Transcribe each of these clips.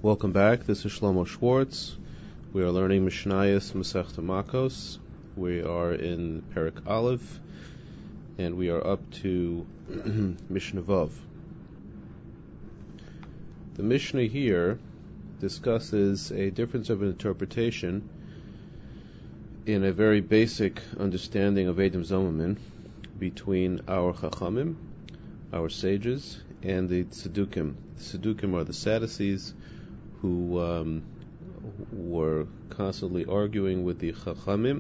Welcome back. This is Shlomo Schwartz. We are learning Mishnayos Masechta Makos. We are in Perek Aleph, and we are up to Mishnah Vav. The Mishnah here discusses a difference of interpretation in a very basic understanding of Edom Zomamin between our Chachamim, our sages, and the Tzedukim. The Tzedukim are the Sadducees who were constantly arguing with the Chachamim.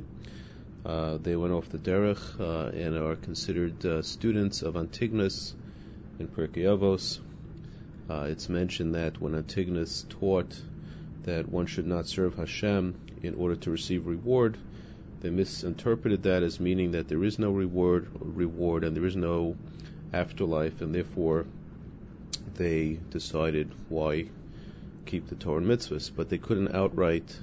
They went off the derech and are considered students of Antigonus in Pirkei Avos. It's mentioned that when Antigonus taught that one should not serve Hashem in order to receive reward, they misinterpreted that as meaning that there is no reward and there is no afterlife, and therefore they decided why keep the Torah and mitzvahs, but they couldn't outright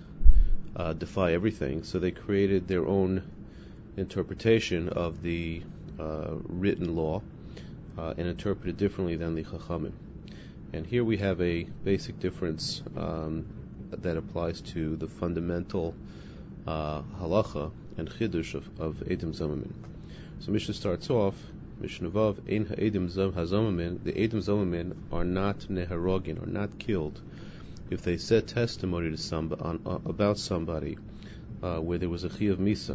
defy everything, so they created their own interpretation of the written law and interpreted differently than the Chachamim. And here we have a basic difference that applies to the fundamental halacha and chidush of Edom Zomamin. So Mishnah starts off, Mishnah Vav, Ein ha'Edom hazomamin, the Edom Zomamin are not neharogin, are not killed, if they said testimony to somebody about somebody where there was a chiyuv misa,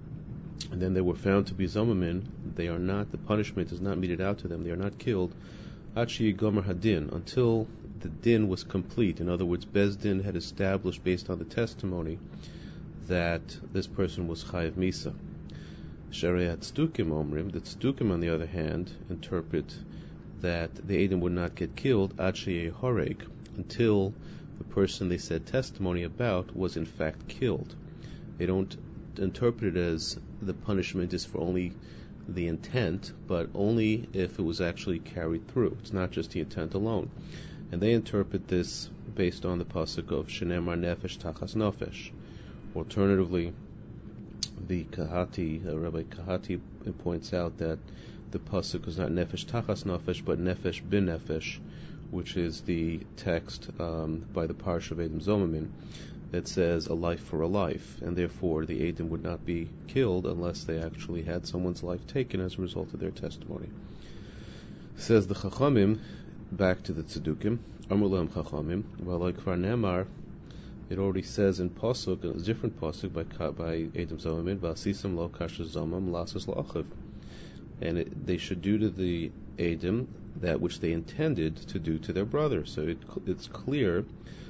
and then they were found to be zomamin, they are not. The punishment is not meted out to them. They are not killed. Achi gomer hadin, until the din was complete. In other words, Beis Din had established based on the testimony that this person was chayiv misa. Shariat Tzedukim omrim, the Tzedukim on the other hand interpret that the Edom would not get killed achi horeg, until the person they said testimony about was in fact killed. They don't interpret it as the punishment is for only the intent, but only if it was actually carried through. It's not just the intent alone. And they interpret this based on the pasuk of Shenemar Nefesh Tachas Nefesh. Alternatively, the Rabbi Kahati points out that the pasuk is not Nefesh Tachas Nefesh, but Nefesh bin Nefesh, which is the text by the Parsha of Edom Zomamin that says a life for a life, and therefore the Edom would not be killed unless they actually had someone's life taken as a result of their testimony. Says the Chachamim, back to the Tzedukim, Amar Lahem Chachamim, V'aloi Kvar Nemar, it already says in pasuk, a different pasuk by Edom Zomamin, V'asisam lo kasher zomam lasos la'achiv, and they should do to the Edom that which they intended to do to their brother. So it's clear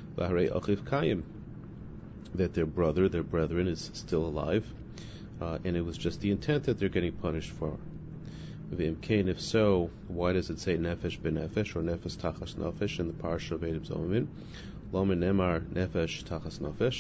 that their brother, their brethren, is still alive, and it was just the intent that they're getting punished for. If so, why does it say nefesh b'nefesh or nefesh tachas nefesh in the parsha of Edom Zomamin? Lomen nemar nefesh tachas nefesh.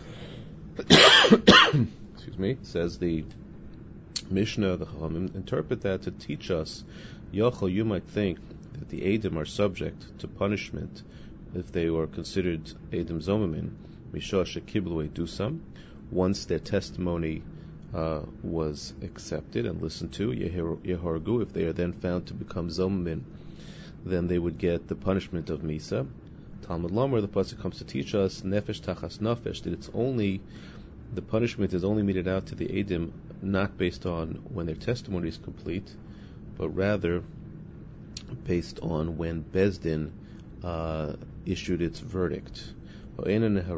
Excuse me. Says the Mishnah, the Chachamim interpret that to teach us, Yochel, you might think that the Edom are subject to punishment if they were considered Edom Zomamin, Mishosh Kiblu Edusam, once their testimony was accepted and listened to, Yehorgu, if they are then found to become Zomamin, then they would get the punishment of Misa. Talmud Lamer, the pasuk comes to teach us, Nefesh Tachas Nefesh, that the punishment is only meted out to the Edom not based on when their testimony is complete, but rather based on when Beis Din issued its verdict. They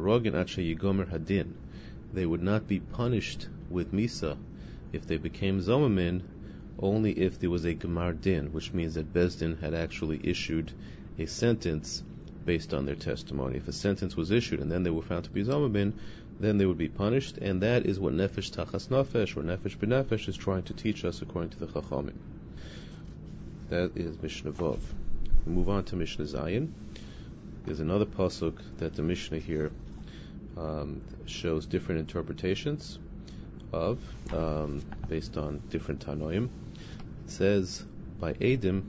would not be punished with Misa if they became Zomamin, only if there was a Gemar Din, which means that Beis Din had actually issued a sentence based on their testimony. If a sentence was issued and then they were found to be Zomamin, then they would be punished, and that is what Nefesh Tachas Nefesh or Nefesh B'Nefesh is trying to teach us according to the Chachamim. That is Mishnah Vav. We move on to Mishnah Zayin. There's another pasuk that the Mishnah here shows different interpretations of, based on different Tanoim. It says, by Edom,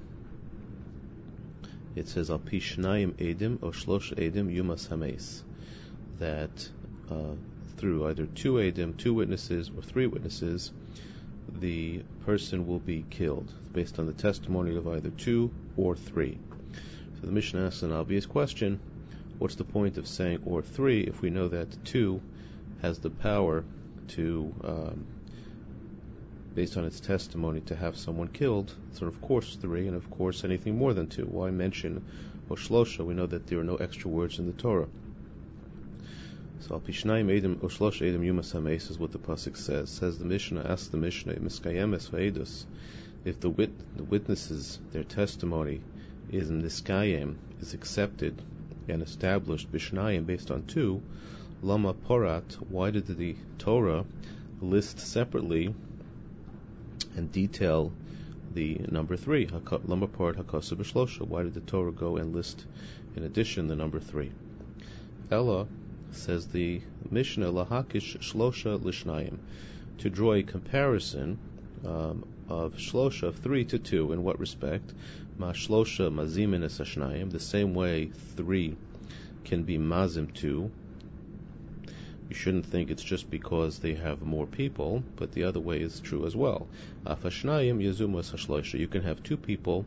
it says, Al Pi Shnayim Edom or Shlosh Edom Yumas Hameis, that through either two witnesses, or three witnesses, the person will be killed, based on the testimony of either two or three. So the Mishnah asks an obvious question: what's the point of saying or 3 if we know that 2 has the power to, based on its testimony, to have someone killed? So of course 3, and of course anything more than 2. Why mention Oshlosha? We know that there are no extra words in the Torah. So Al Pishnayim Edom Oshlosha Edom Yumas Hameis is what the pasuk says. Says the Mishnah, asks the Mishnah, Miskayemes Va'edus, if the witnesses, their testimony is Niskayim, is accepted and established Bishnayim based on 2, Lama Porat, why did the Torah list separately and detail the number 3? Lama Porat Hakasa B'Shlosha, why did the Torah go and list in addition the number 3? Ella, says the Mishnah, Lahakish Shlosha Lishnayim, to draw a comparison of Shlosha, of 3 to 2. In what respect? Ma Shlosha Mazimin es Hashnayim, the same way 3 can be Mazim 2. You shouldn't think it's just because they have more people, but the other way is true as well. Af Hashnayim Yazum es Hashlosha, you can have 2 people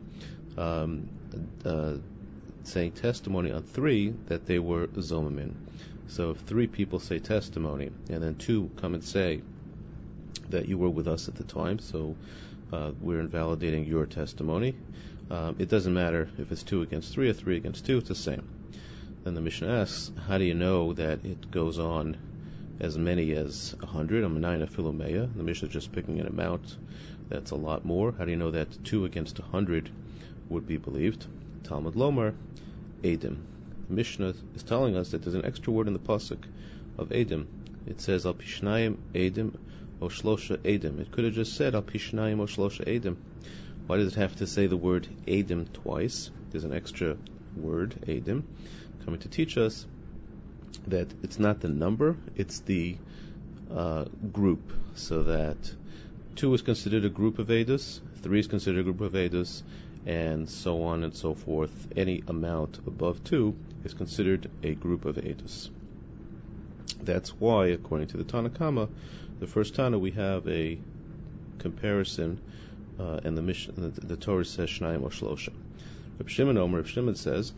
saying testimony on 3 that they were Zomamin. So if 3 people say testimony, and then 2 come and say that you were with us at the time, so we're invalidating your testimony, it doesn't matter if it's 2 against 3 or 3 against 2, it's the same. Then the Mishnah asks, how do you know that it goes on as many as 100? Amanayna Philomeya. The Mishnah is just picking an amount that's a lot more. How do you know that 2 against 100 would be believed? Talmud Lomar, Edim. The Mishnah is telling us that there's an extra word in the pasuk of Edim. It says Al Pishnayim Edim O Shlosha Edim. It could have just said Al Pishnayim O Shlosha Edim. Why does it have to say the word Edim twice? There's an extra word, Edim, coming to teach us that it's not the number, it's the group. So that 2 is considered a group of Edus, 3 is considered a group of Edus, and so on and so forth. Any amount above 2 is considered a group of Edus. That's why, according to the Tanna Kama, the first Tana, we have a comparison, and the Torah says Shnayim or Shlosha. Reb Shimon says,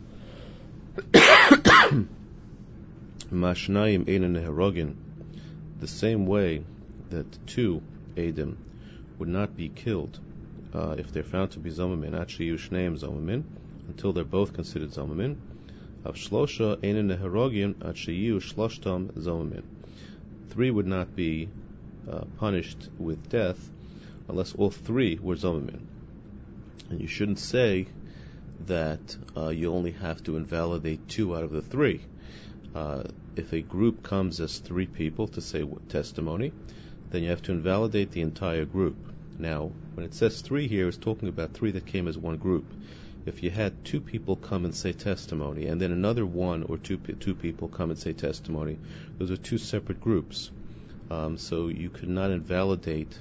Mashnayim Einan Neherogin, the same way that 2 Edim would not be killed if they're found to be Zomamin, actually Yushneim Zomamin, until they're both considered Zomamin. Of Shlosha Einan Neherogin, actually Shloshtam Zomamin. 3 would not be punished with death unless all 3 were Zomamin. And you shouldn't say that you only have to invalidate 2 out of the 3. If a group comes as 3 people to say testimony, then you have to invalidate the entire group. Now, when it says 3 here, it's talking about 3 that came as one group. If you had 2 people come and say testimony, and then another 1 or 2 people come and say testimony, those are 2 separate groups. So you could not invalidate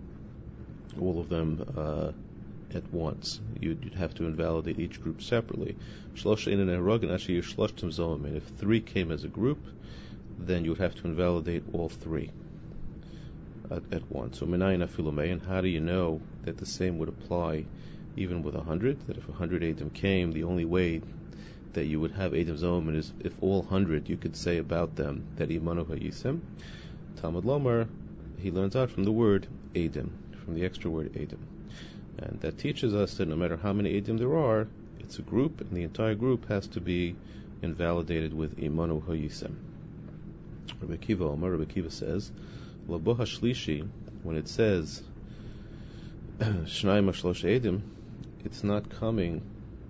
all of them at once. You'd have to invalidate each group separately. Shlosha Einan Neherogin, actually Shloshtam Zomamin. If 3 came as a group, then you would have to invalidate all 3 at once. So Menayna Philomeyan, how do you know that the same would apply even with 100? That if 100 Edim came, the only way that you would have Edim Zomamin is if all 100 you could say about them that Imanu HaYisem. Talmud Lomar, he learns out from the word Edim, from the extra word Edim. And that teaches us that no matter how many Edim there are, it's a group, and the entire group has to be invalidated with Imanu HaYisem. Rabbi Akiva says, Labo HaShlishi, when it says Shnayim HaShlosh Edim, it's not coming,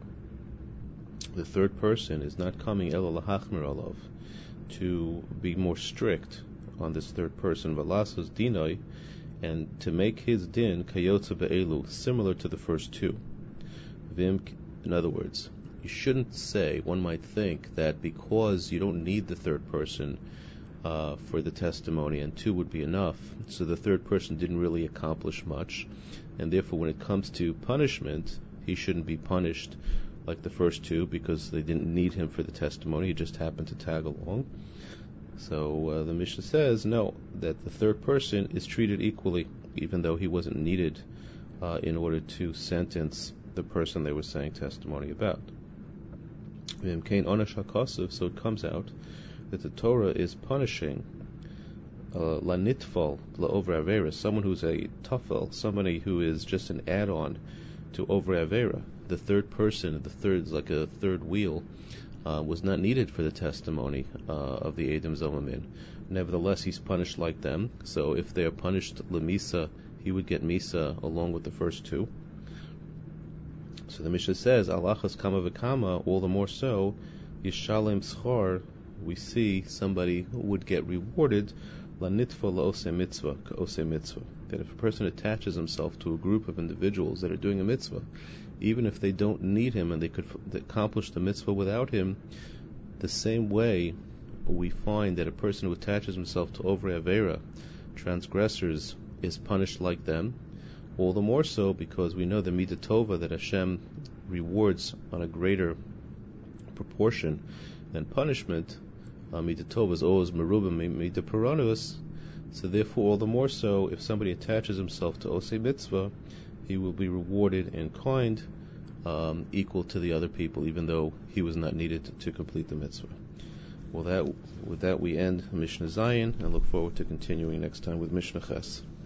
the third person is not coming Ela Lahachmir Alav, to be more strict on this third person, Valasos Dinoi, and to make his din kayotza be'elu, similar to the first 2. Vim, in other words, you shouldn't say, one might think that because you don't need the third person for the testimony, and 2 would be enough, so the third person didn't really accomplish much, and therefore when it comes to punishment, he shouldn't be punished like the first 2 because they didn't need him for the testimony, he just happened to tag along. So the Mishnah says, no, that the third person is treated equally, even though he wasn't needed in order to sentence the person they were saying testimony about. So it comes out that the Torah is punishing lanitfal la'over avera, someone who's a tafel, somebody who is just an add-on to over avera. The third person, is like a third wheel, was not needed for the testimony of the Edom Zomamin. Nevertheless, he's punished like them. So if they are punished lemisa, he would get misa along with the first two. So the Mishnah says, alachas kama v'kama, all the more so, yishalem schar, we see somebody who would get rewarded, lanitfa la'osei mitzvah, ka'osei mitzvah. That if a person attaches himself to a group of individuals that are doing a mitzvah, even if they don't need him and they could accomplish the mitzvah without him, the same way we find that a person who attaches himself to Ovrei Avera, transgressors, is punished like them, all the more so because we know the Midah Tova that Hashem rewards on a greater proportion than punishment. Midah Tova is always merubah Midah Paranus, so therefore all the more so if somebody attaches himself to Osei Mitzvah, he will be rewarded in kind, equal to the other people, even though he was not needed to complete the mitzvah. Well, with that we end Mishnah Zayin and look forward to continuing next time with Mishnah Ches.